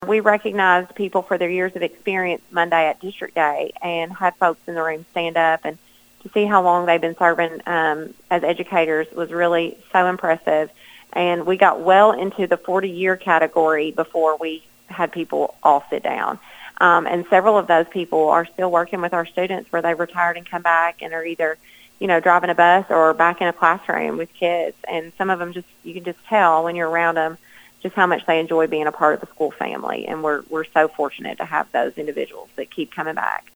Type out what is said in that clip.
We recognized people for their years of experience Monday at District Day and had folks in the room stand up, and to see how long they've been serving as educators was really so impressive. And we got well into the 40-year category before we had people all sit down. And several of those people are still working with our students where they've retired and come back and are either, driving a bus or back in a classroom with kids. And some of them you can just tell when you're around them just how much they enjoy being a part of the school family. And we're so fortunate to have those individuals that keep coming back.